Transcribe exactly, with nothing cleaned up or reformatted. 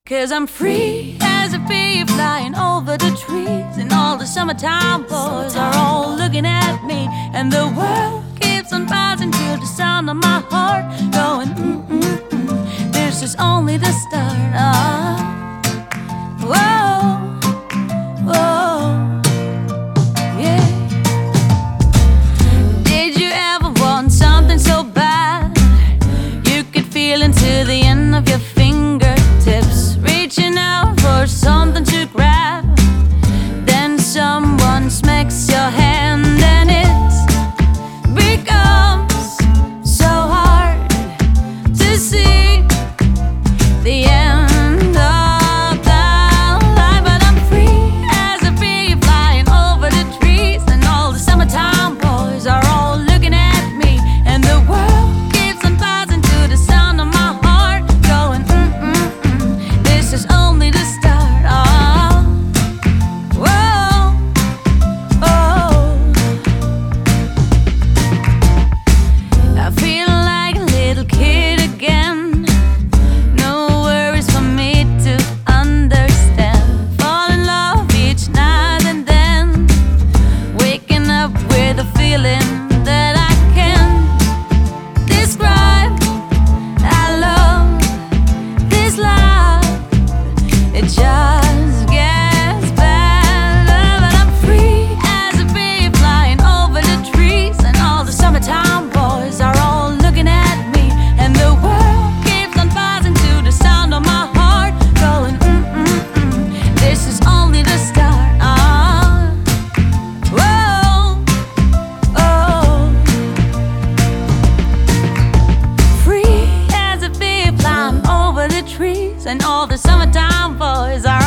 'Cause I'm free as a bee flying over the trees, and all the summertime boys are all looking at me, and the world keeps on buzzing till the sound of my heart going mm, mm, mm. This is only the start. Ah. Whoa, whoa, yeah. Did you ever want something so bad you could feel into the end of your fingertips, reaching out for something to grab? Then someone smacks your hand and it becomes so hard to see the end of that line. But I'm free as a bee flying over the trees, and all the summertime boys are all looking at me, and the world keeps on buzzing to the sound of my heart going mm, mm, mm. This is only the start. Oh, whoa, oh. I feel like a little kid again. No worries for me to understand. Fall in love each night and then waking up with a feeling that I can't describe. I love this life, it just gets better. But I'm free as a bee flying over the trees, and all the summertime boys are all looking at me, and the world keeps on buzzing to the sound of my heart going mm, mm, mm. This is only the start. Ah. Whoa, oh. Free as a bee flying over the trees, and all the summertime boys are